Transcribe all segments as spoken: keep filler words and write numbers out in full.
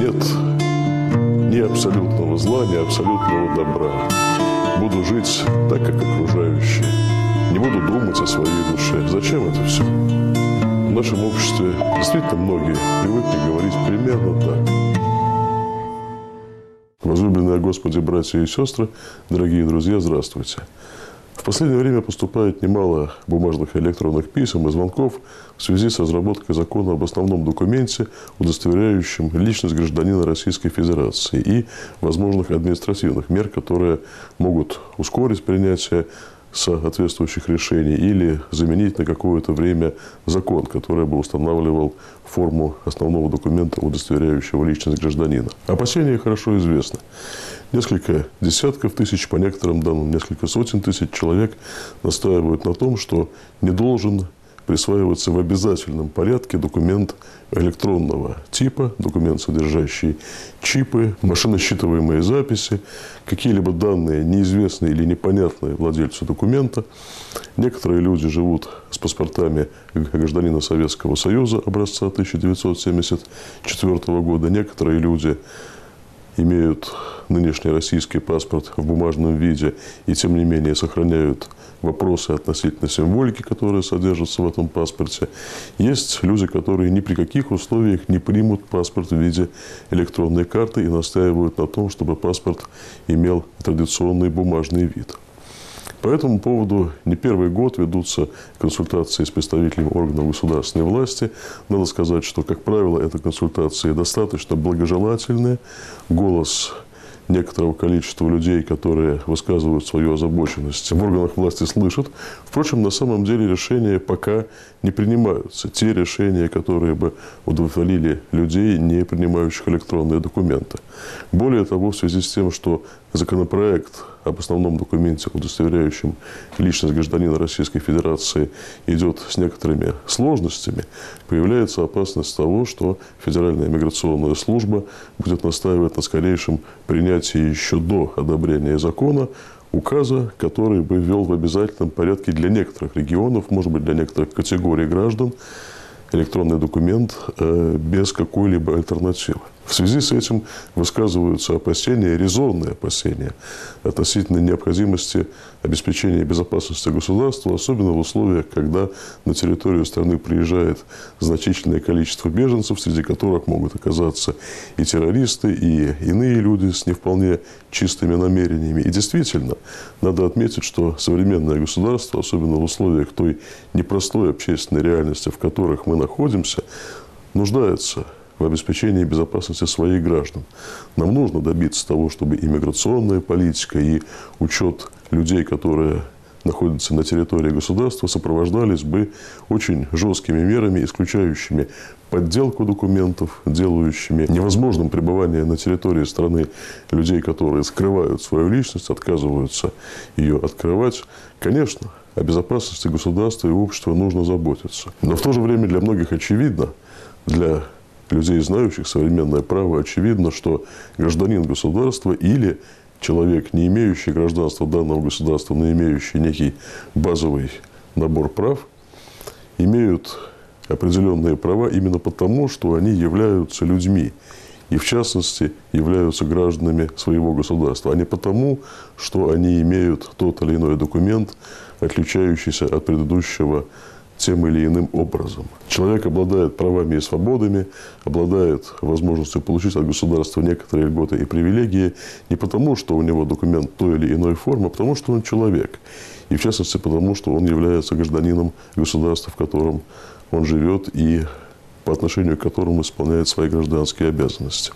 Нет ни абсолютного зла, ни абсолютного добра. Буду жить так, как окружающие. Не буду думать о своей душе. Зачем это все? В нашем обществе действительно многие привыкли говорить примерно так. Возлюбленные Господи, братья и сестры, дорогие друзья, здравствуйте. В последнее время поступает немало бумажных и электронных писем и звонков в связи с разработкой закона об основном документе, удостоверяющем личность гражданина Российской Федерации, и возможных административных мер, которые могут ускорить принятие соответствующих решений или заменить на какое-то время закон, который бы устанавливал форму основного документа, удостоверяющего личность гражданина. Опасения хорошо известны. Несколько десятков тысяч, по некоторым данным, несколько сотен тысяч человек настаивают на том, что не должен присваиваться в обязательном порядке документ электронного типа, документ, содержащий чипы, машиносчитываемые записи, какие-либо данные, неизвестные или непонятные владельцу документа. Некоторые люди живут с паспортами гражданина Советского Союза образца тысяча девятьсот семьдесят четвёртого года. Некоторые люди имеют нынешний российский паспорт в бумажном виде и, тем не менее, сохраняют вопросы относительно символики, которая содержится в этом паспорте. Есть люди, которые ни при каких условиях не примут паспорт в виде электронной карты и настаивают на том, чтобы паспорт имел традиционный бумажный вид. По этому поводу не первый год ведутся консультации с представителями органов государственной власти. Надо сказать, что, как правило, эти консультации достаточно благожелательные. Голос некоторого количества людей, которые высказывают свою озабоченность, в органах власти слышат. Впрочем, на самом деле решения пока не принимаются. Те решения, которые бы удовлетворили людей, не принимающих электронные документы. Более того, в связи с тем, что законопроект об основном документе, удостоверяющем личность гражданина Российской Федерации, идет с некоторыми сложностями, появляется опасность того, что Федеральная миграционная служба будет настаивать на скорейшем принятии еще до одобрения закона указа, который бы ввел в обязательном порядке для некоторых регионов, может быть, для некоторых категорий граждан, электронный документ без какой-либо альтернативы. В связи с этим высказываются опасения, резонные опасения относительно необходимости обеспечения безопасности государства, особенно в условиях, когда на территорию страны приезжает значительное количество беженцев, среди которых могут оказаться и террористы, и иные люди с не вполне чистыми намерениями. И действительно, надо отметить, что современное государство, особенно в условиях той непростой общественной реальности, в которых мы находимся, нуждается в обеспечении безопасности своих граждан. Нам нужно добиться того, чтобы иммиграционная политика и учет людей, которые находятся на территории государства, сопровождались бы очень жесткими мерами, исключающими подделку документов, делающими невозможным пребывание на территории страны людей, которые скрывают свою личность, отказываются ее открывать. Конечно, о безопасности государства и общества нужно заботиться. Но в то же время для многих очевидно, для людей, знающих современное право, очевидно, что гражданин государства или человек, не имеющий гражданства данного государства, но имеющий некий базовый набор прав, имеют определенные права именно потому, что они являются людьми. И, в частности, являются гражданами своего государства, а не потому, что они имеют тот или иной документ, отличающийся от предыдущего тем или иным образом. Человек обладает правами и свободами, обладает возможностью получить от государства некоторые льготы и привилегии не потому, что у него документ той или иной формы, а потому, что он человек. И в частности, потому, что он является гражданином государства, в котором он живет и по отношению к которому исполняет свои гражданские обязанности.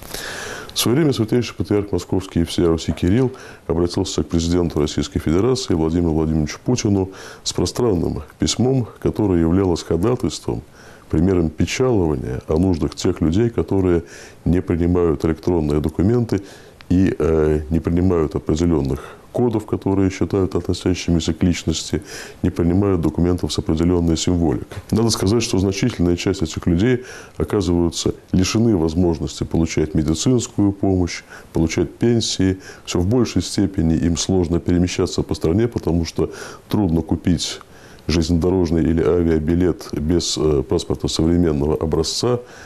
В свое время святейший патриарх Московский и всея Руси Кирилл обратился к президенту Российской Федерации Владимиру Владимировичу Путину с пространным письмом, которое являлось ходатайством, примером печалования о нуждах тех людей, которые не принимают электронные документы и э, не принимают определенных кодов, которые считают относящимися к личности, не принимают документов с определенной символикой. Надо сказать, что значительная часть этих людей оказываются лишены возможности получать медицинскую помощь, получать пенсии. Все в большей степени им сложно перемещаться по стране, потому что трудно купить железнодорожный или авиабилет без паспорта современного образца.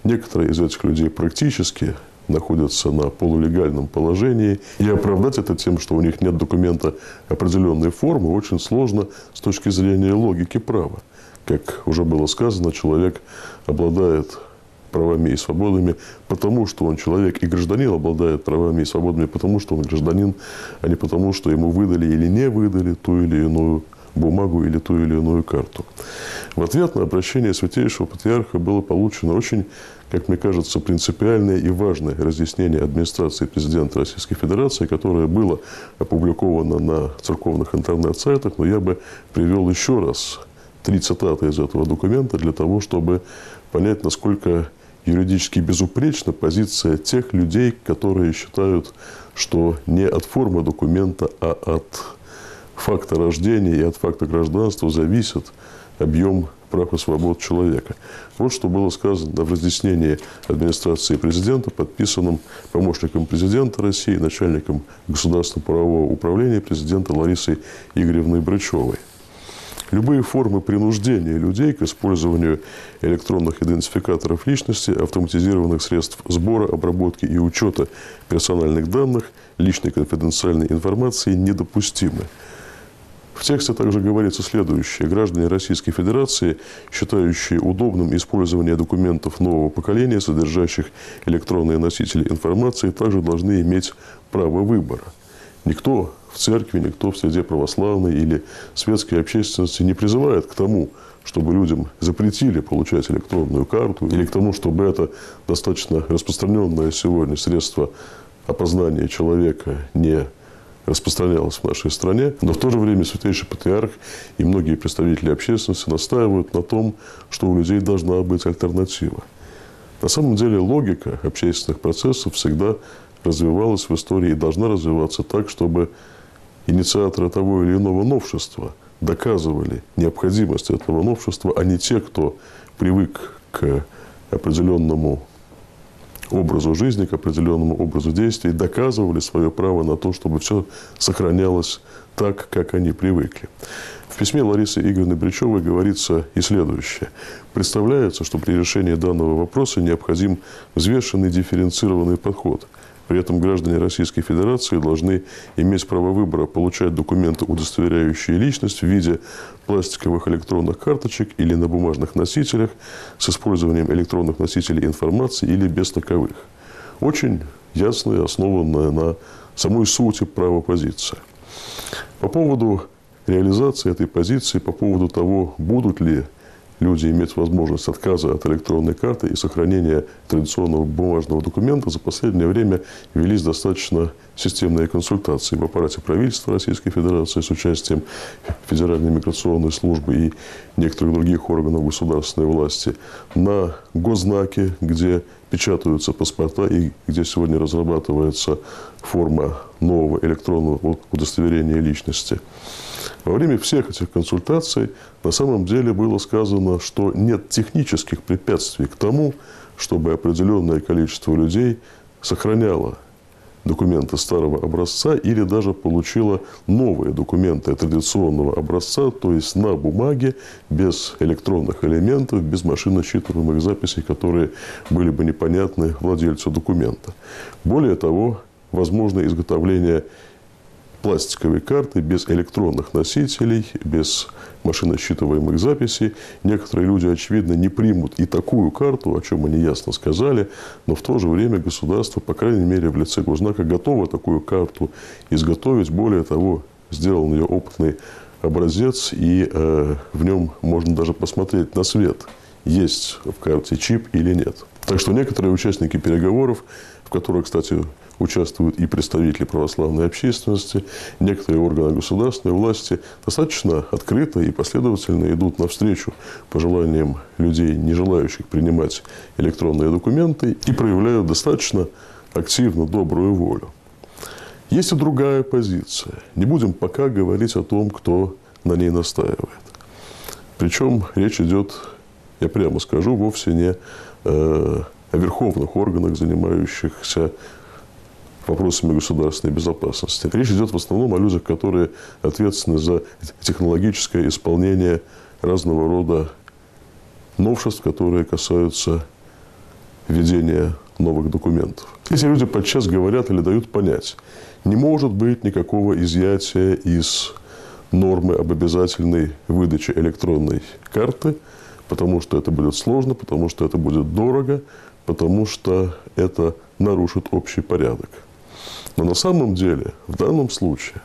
Некоторые из этих людей практически находятся на полулегальном положении. И оправдать это тем, что у них нет документа определенной формы, очень сложно с точки зрения логики права. Как уже было сказано, человек обладает правами и свободами, потому что он человек, и гражданин обладает правами и свободами, потому что он гражданин, а не потому, что ему выдали или не выдали ту или иную бумагу или ту или иную карту. В ответ на обращение Святейшего Патриарха было получено очень, как мне кажется, принципиальное и важное разъяснение администрации президента Российской Федерации, которое было опубликовано на церковных интернет-сайтах, но я бы привел еще раз три цитаты из этого документа для того, чтобы понять, насколько юридически безупречна позиция тех людей, которые считают, что не от формы документа, а от факта рождения и от факта гражданства зависит объем прав и свобод человека. Вот что было сказано в разъяснении администрации президента, подписанном помощником президента России, начальником государственного правового управления президента Ларисой Игоревной Брачевой. Любые формы принуждения людей к использованию электронных идентификаторов личности, автоматизированных средств сбора, обработки и учета персональных данных, личной конфиденциальной информации недопустимы. В тексте также говорится следующее. Граждане Российской Федерации, считающие удобным использование документов нового поколения, содержащих электронные носители информации, также должны иметь право выбора. Никто в церкви, никто в среде православной или светской общественности не призывает к тому, чтобы людям запретили получать электронную карту, или к тому, чтобы это достаточно распространенное сегодня средство опознания человека не распространялось в нашей стране. Но в то же время Святейший Патриарх и многие представители общественности настаивают на том, что у людей должна быть альтернатива. На самом деле логика общественных процессов всегда развивалась в истории и должна развиваться так, чтобы инициаторы того или иного новшества доказывали необходимость этого новшества, а не те, кто привык к определенному образу жизни, к определенному образу действий, доказывали свое право на то, чтобы все сохранялось так, как они привыкли. В письме Ларисы Игоревны Брачевой говорится и следующее. Представляется, что при решении данного вопроса необходим взвешенный дифференцированный подход. При этом граждане Российской Федерации должны иметь право выбора получать документы, удостоверяющие личность в виде пластиковых электронных карточек или на бумажных носителях с использованием электронных носителей информации или без таковых. Очень ясная, основанная на самой сути права позиция. По поводу реализации этой позиции, по поводу того, будут ли люди иметь возможность отказа от электронной карты и сохранения традиционного бумажного документа, за последнее время велись достаточно системные консультации в аппарате правительства Российской Федерации с участием Федеральной миграционной службы и некоторых других органов государственной власти, на Госзнаке, где печатаются паспорта и где сегодня разрабатывается форма нового электронного удостоверения личности. Во время всех этих консультаций на самом деле было сказано, что нет технических препятствий к тому, чтобы определенное количество людей сохраняло документы старого образца или даже получило новые документы традиционного образца, то есть на бумаге, без электронных элементов, без машинно-считываемых записей, которые были бы непонятны владельцу документа. Более того, возможно изготовление пластиковой карты без электронных носителей, без машинно-считываемых записей. Некоторые люди, очевидно, не примут и такую карту, о чем они ясно сказали, но в то же время государство, по крайней мере, в лице Госзнака, готово такую карту изготовить. Более того, сделан ее опытный образец, и э, в нем можно даже посмотреть на свет, есть в карте чип или нет. Так что некоторые участники переговоров, в которых, кстати, участвуют и представители православной общественности, некоторые органы государственной власти, достаточно открыто и последовательно идут навстречу пожеланиям людей, не желающих принимать электронные документы, и проявляют достаточно активно добрую волю. Есть и другая позиция. Не будем пока говорить о том, кто на ней настаивает. Причем речь идет, я прямо скажу, вовсе не э, о верховных органах, занимающихся вопросами государственной безопасности. Речь идет в основном о людях, которые ответственны за технологическое исполнение разного рода новшеств, которые касаются введения новых документов. Эти люди подчас говорят или дают понять, не может быть никакого изъятия из нормы об обязательной выдаче электронной карты, потому что это будет сложно, потому что это будет дорого, потому что это нарушит общий порядок. Но на самом деле, в данном случае,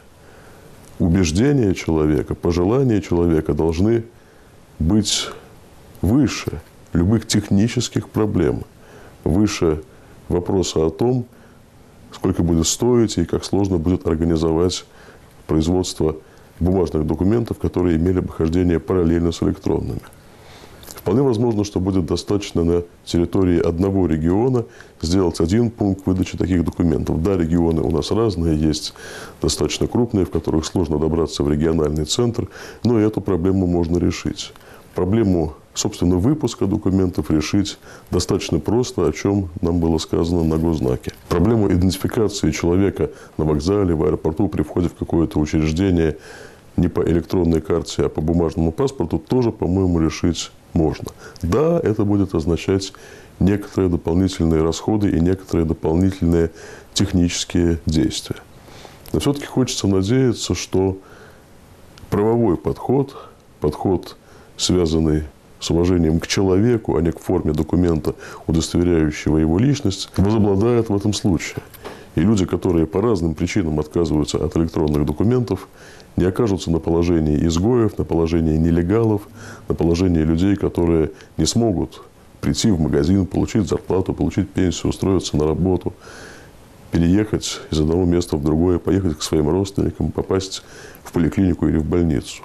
убеждения человека, пожелания человека должны быть выше любых технических проблем, выше вопроса о том, сколько будет стоить и как сложно будет организовать производство бумажных документов, которые имели бы хождение параллельно с электронными. Вполне возможно, что будет достаточно на территории одного региона сделать один пункт выдачи таких документов. Да, регионы у нас разные, есть достаточно крупные, в которых сложно добраться в региональный центр, но и эту проблему можно решить. Проблему, собственно, выпуска документов решить достаточно просто, о чем нам было сказано на госзнаке. Проблему идентификации человека на вокзале, в аэропорту при входе в какое-то учреждение не по электронной карте, а по бумажному паспорту тоже, по-моему, решить можно. Да, это будет означать некоторые дополнительные расходы и некоторые дополнительные технические действия. Но все-таки хочется надеяться, что правовой подход, подход, связанный с уважением к человеку, а не к форме документа, удостоверяющего его личность, возобладает в этом случае. И люди, которые по разным причинам отказываются от электронных документов, не окажутся на положении изгоев, на положении нелегалов, на положении людей, которые не смогут прийти в магазин, получить зарплату, получить пенсию, устроиться на работу, переехать из одного места в другое, поехать к своим родственникам, попасть в поликлинику или в больницу.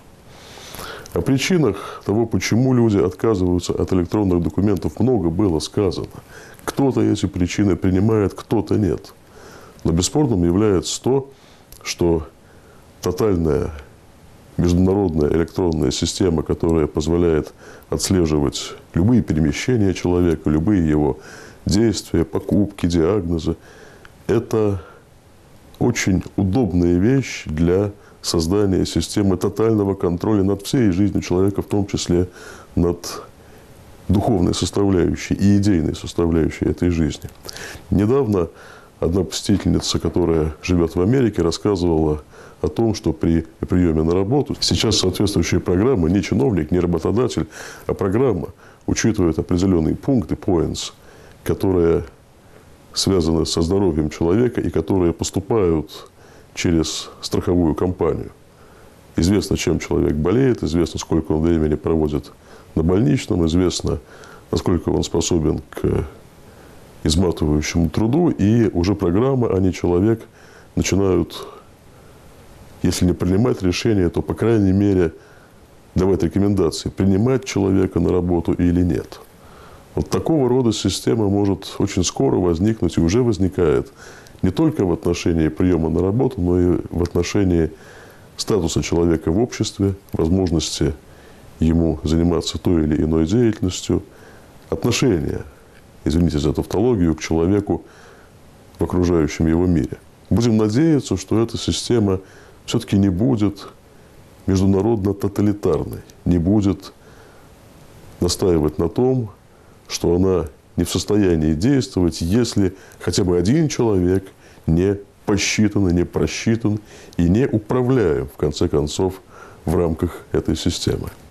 О причинах того, почему люди отказываются от электронных документов, много было сказано. Кто-то эти причины принимает, кто-то нет. Но бесспорным является то, что тотальная международная электронная система, которая позволяет отслеживать любые перемещения человека, любые его действия, покупки, диагнозы, это очень удобная вещь для создания системы тотального контроля над всей жизнью человека, в том числе над духовной составляющей и идейной составляющей этой жизни. Недавно одна посетительница, которая живет в Америке, рассказывала о том, что при приеме на работу сейчас соответствующая программа, не чиновник, не работодатель, а программа учитывает определенные пункты, points, которые связаны со здоровьем человека и которые поступают через страховую компанию. Известно, чем человек болеет, известно, сколько он времени проводит на больничном, известно, насколько он способен к изматывающему труду, и уже программа, а не человек, начинают, если не принимать решения, то, по крайней мере, давать рекомендации, принимать человека на работу или нет. Вот такого рода система может очень скоро возникнуть и уже возникает не только в отношении приема на работу, но и в отношении статуса человека в обществе, возможности ему заниматься той или иной деятельностью, отношения, извините за тавтологию, к человеку в окружающем его мире. Будем надеяться, что эта система все-таки не будет международно-тоталитарной, не будет настаивать на том, что она не в состоянии действовать, если хотя бы один человек не посчитан, не просчитан и не управляем, в конце концов, в рамках этой системы.